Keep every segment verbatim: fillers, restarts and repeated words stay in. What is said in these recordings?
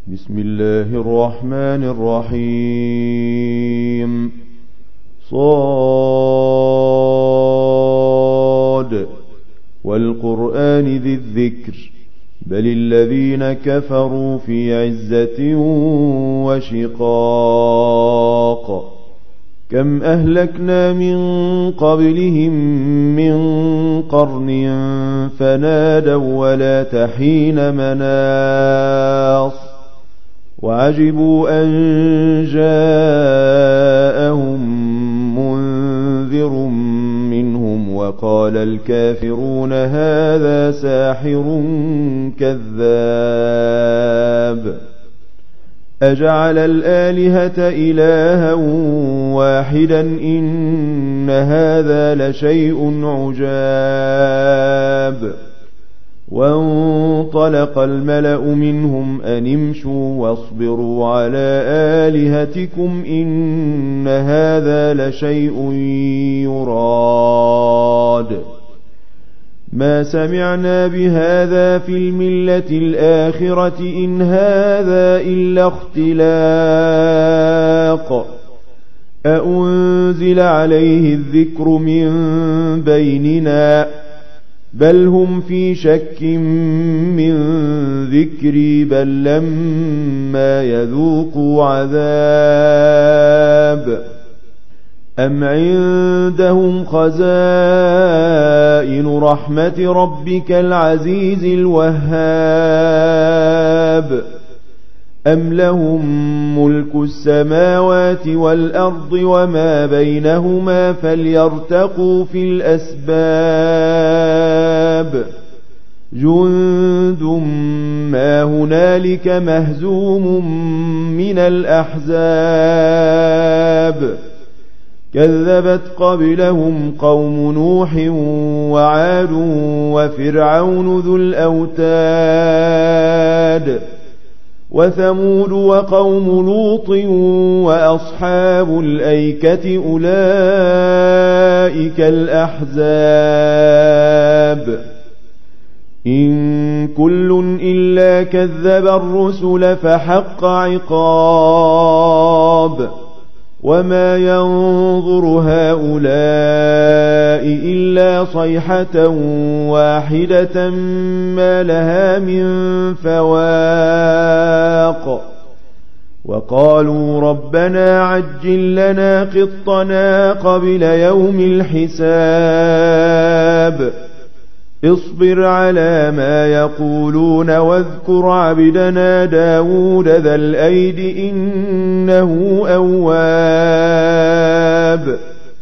بسم الله الرحمن الرحيم. صاد والقرآن ذي الذكر بل الذين كفروا في عزة وشقاق. كم أهلكنا من قبلهم من قرن فنادوا ولا تحين مناص وعجبوا أن جاءهم منذر منهم وقال الكافرون هذا ساحر كذاب. أجعل الآلهة إلها واحدا إن هذا لشيء عجاب. وانطلق الملأ منهم أن امشوا واصبروا على آلهتكم إن هذا لشيء يراد. ما سمعنا بهذا في الملة الآخرة إن هذا إلا اختلاق. أأنزل عليه الذكر من بيننا بل هم في شك من ذكري بل لما يذوقوا عذاب. أم عندهم خزائن رحمة ربك العزيز الوهاب أم لهم ملك السماوات والأرض وما بينهما فليرتقوا في الأسباب. جند ما هنالك مهزوم من الأحزاب. كذبت قبلهم قوم نوح وعاد وفرعون ذو الأوتاد وثمود وقوم لوط وأصحاب الأيكة أولئك الأحزاب. إن كل إلا كذب الرسل فحق عقاب. وما ينظر هؤلاء إلا صيحة واحدة ما لها من فواق. وقالوا ربنا عجل لنا قطنا قبل يوم الحساب. اصبر على ما يقولون واذكر عبدنا داود ذا الأيد إنه أواب.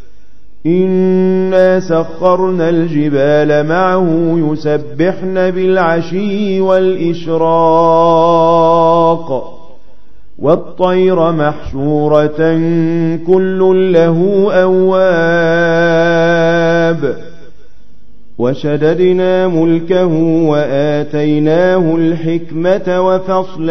إنا سخرنا الجبال معه يسبحن بالعشي والإشراق والطير محشورة كل له أواب. وشددنا ملكه وآتيناه الحكمة وفصل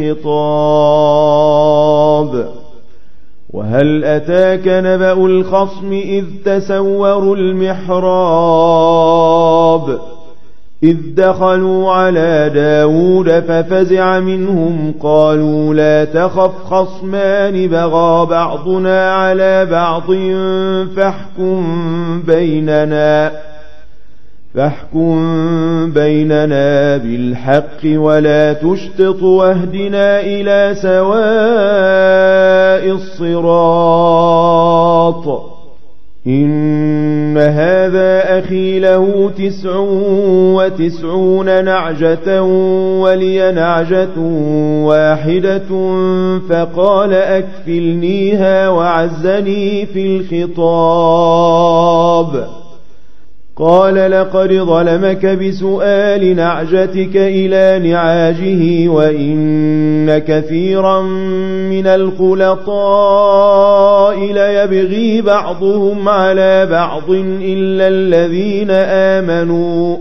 الخطاب. وهل أتاك نبأ الخصم إذ تسوروا المحراب إذ دخلوا على داود ففزع منهم قالوا لا تخف خصمان بغى بعضنا على بعض فاحكم بيننا فاحكم بيننا بالحق ولا تشطط واهدنا إلى سواء الصراط. إن هذا أخي له تسع وتسعون نعجة ولي نعجة واحدة فقال أكفلنيها وعزني في الخطاب. قال لقد ظلمك بسؤال نعجتك إلى نعاجه وإن كثيرا من الخلطاء ليبغي بعضهم على بعض إلا الذين آمنوا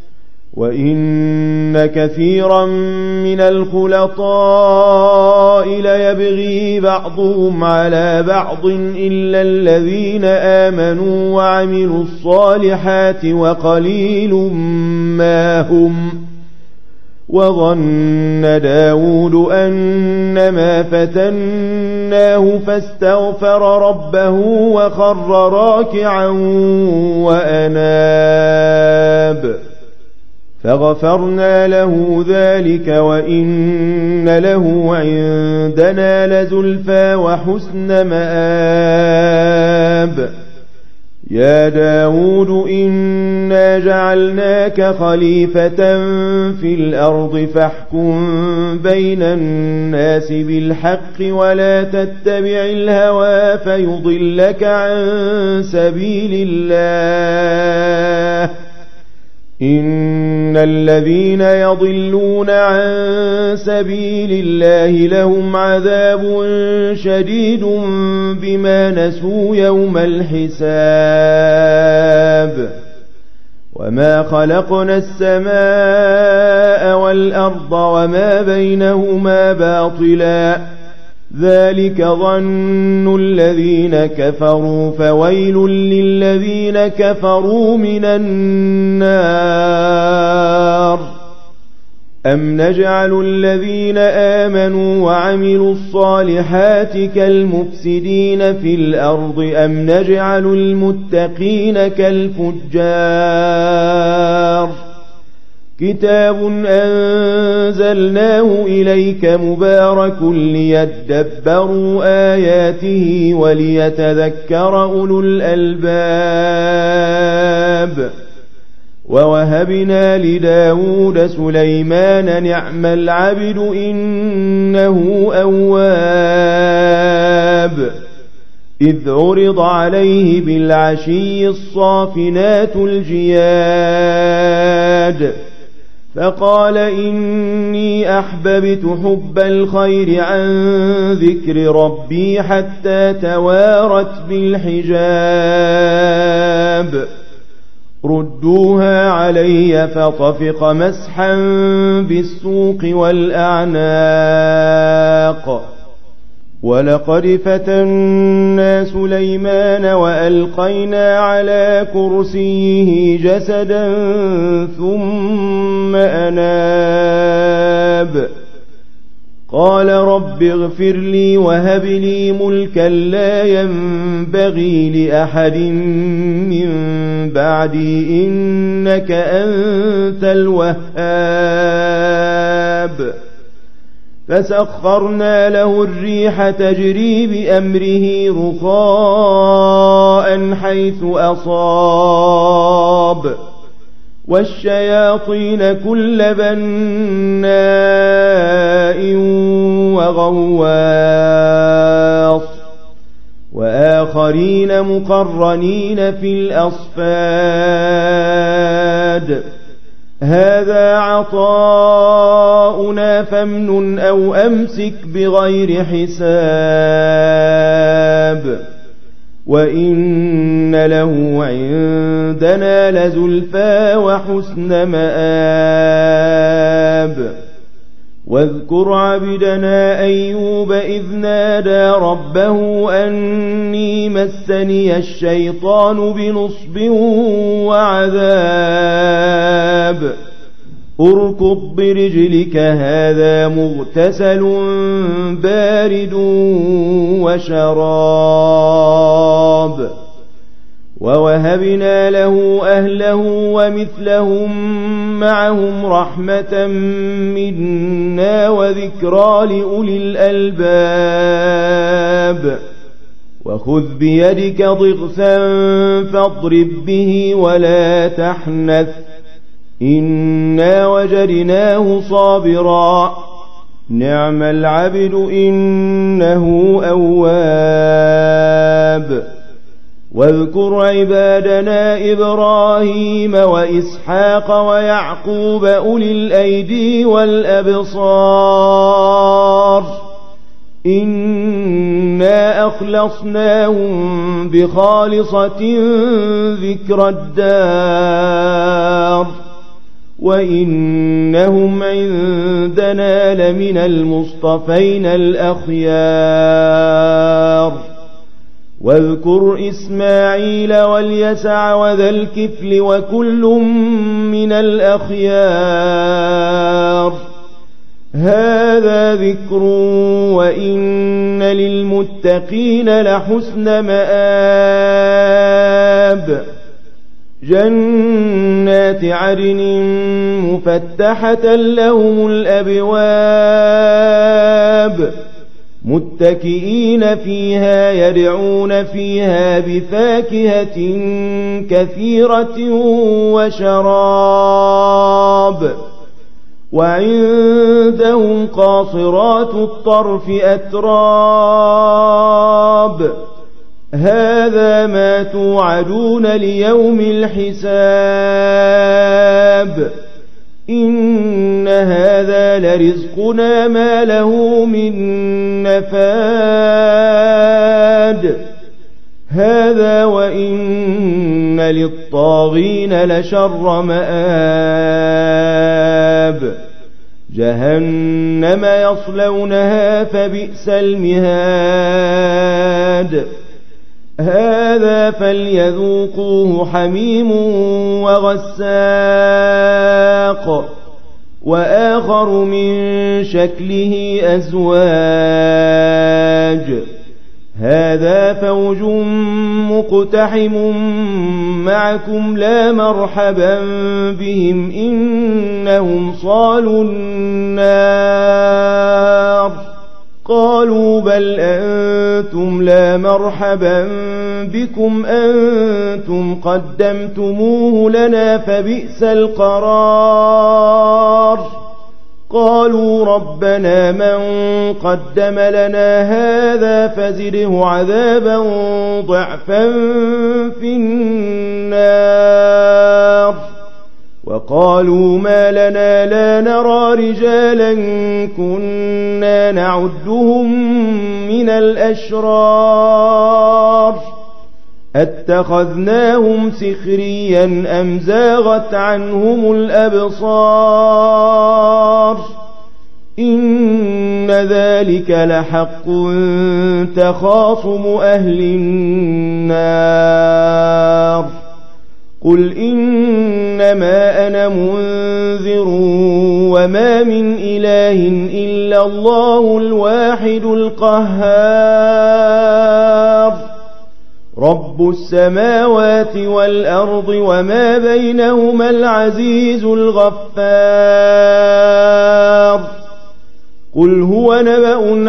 وإن كثيرا من الخلطاء ليبغي بعضهم على بعض إلا الذين آمنوا وعملوا الصالحات وقليل ما هم وظن داود أنما فتناه فاستغفر ربه وخر راكعا وأناب فغفرنا له ذلك وإن له عندنا لزلفى وحسن مآب يا داود إنا جعلناك خليفة في الأرض فاحكم بين الناس بالحق ولا تتبع الهوى فيضلك عن سبيل الله إن الذين يضلون عن سبيل الله لهم عذاب شديد بما نسوا يوم الحساب وما خلقنا السماء والأرض وما بينهما باطلا ذلك ظن الذين كفروا فويل للذين كفروا من النار أم نجعل الذين آمنوا وعملوا الصالحات كالمفسدين في الأرض أم نجعل المتقين كالفجار كتاب أنزلناه إليك مبارك ليدبروا آياته وليتذكر أولو الألباب ووهبنا لداود سليمان نعم العبد إنه أواب إذ عرض عليه بالعشي الصافنات الجياد فقال إني أحببت حب الخير عن ذكر ربي حتى توارت بالحجاب ردوها علي فطفق مسحا بالسوق والأعناق ولقد فتنا سليمان وألقينا على كرسيه جسدا ثم أناب قال رب اغفر لي وهب لي ملكا لا ينبغي لأحد من بعدي إنك أنت الوهاب فسخرنا له الريح تجري بأمره رخاء حيث أصاب والشياطين كل بناء وغواص وآخرين مقرنين في الأصفاد هذا عطاؤنا فامنن أو أمسك بغير حساب وإن له عندنا لزلفى وحسن مآب واذكر عبدنا أيوب إذ نادى ربه أني مسني الشيطان بنصب وعذاب اركض برجلك هذا مغتسل بارد وشراب ووهبنا له أهله ومثلهم معهم رحمة منا وذكرى لأولي الألباب وخذ بيدك ضغثا فاضرب به ولا تحنث إنا وجدناه صابرا نعم العبد إنه أواب واذكر عبادنا إبراهيم وإسحاق ويعقوب أولي الأيدي والأبصار إنا أخلصناهم بخالصة ذكر الدار وإنهم عندنا لمن المصطفين الأخيار واذكر إسماعيل واليسع وذا الكفل وكل من الأخيار هذا ذكر وإن للمتقين لحسن مآب جنات عدن مفتحة لهم الأبواب متكئين فيها يدعون فيها بفاكهة كثيرة وشراب وعندهم قاصرات الطرف أتراب هذا ما توعدون ليوم الحساب إن هذا لرزقنا ما له من نفاد هذا وإن للطاغين لشر مآب جهنم يصلونها فبئس المهاد هذا فليذوقوه حميم وغساق وآخر من شكله أزواج هذا فوج مقتحم معكم لا مرحبا بهم إنهم صالوا النار قالوا بل أنتم لا مرحبا بكم أنتم قدمتموه لنا فبئس القرار قالوا ربنا من قدم لنا هذا فزده عذابا ضعفا في النار وقالوا ما لنا لا نرى رجالا كنا نعدهم من الأشرار اتخذناهم سخريا أم زاغت عنهم الأبصار إن ذلك لحق تخاصم أهل النار قل إنما أنا منذر وما من إله إلا الله الواحد القهار رب السماوات والأرض وما بينهما العزيز الغفار قل هو نبأ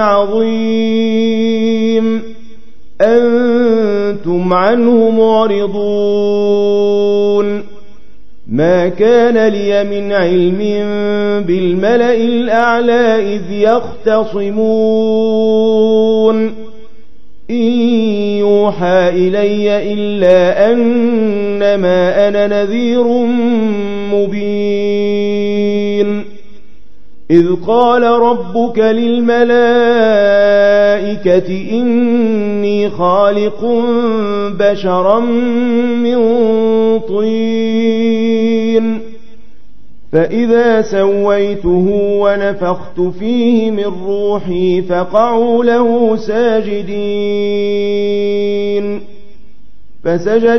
عظيم أنتم عنه معرضون ما كان لي من علم بالملأ الأعلى إذ يختصمون إن يوحى إلي إلا أنما أنا نذير مبين إذ قال ربك للملائكة إني خالق بشرا من طين فإذا سويته ونفخت فيه من روحي فقعوا له ساجدين فسجد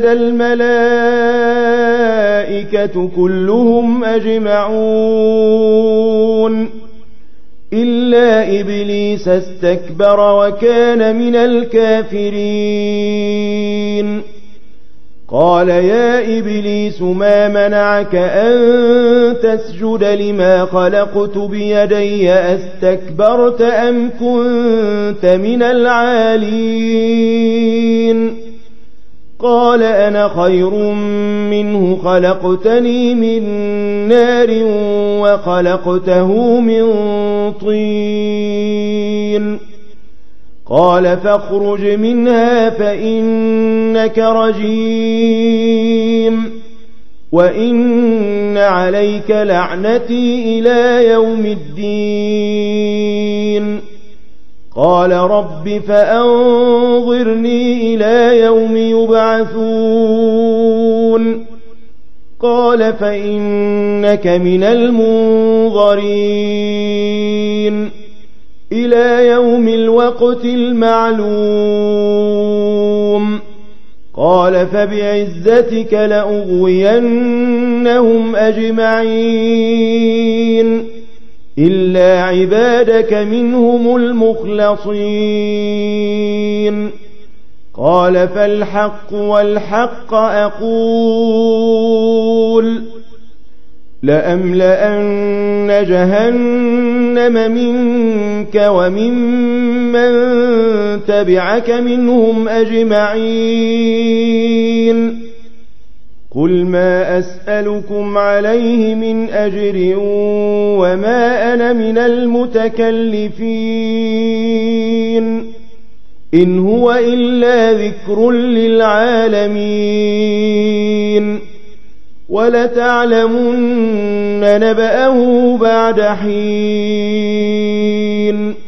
الملائكة كلهم أجمعون إلا إبليس استكبر وكان من الكافرين قال يا إبليس ما منعك أن تسجد لما خلقت بيدي أستكبرت أم كنت من العالين قال أنا خير منه خلقتني من نار وخلقته من طين قال فاخرج منها فإنك رجيم وإن عليك لعنتي إلى يوم الدين قال رب فأنظرني إلى يوم يبعثون قال فإنك من المنظرين إلى يوم الوقت المعلوم قال فبعزتك لأغوينهم أجمعين إلا عبادك منهم المخلصين. قال فالحق والحق أقول لأملأن جهنم منك وممن تبعك منهم أجمعين. قل ما أسألكم عليه من أجر وما أنا من المتكلفين إن هو إلا ذكر للعالمين ولتعلمن نبأه بعد حين.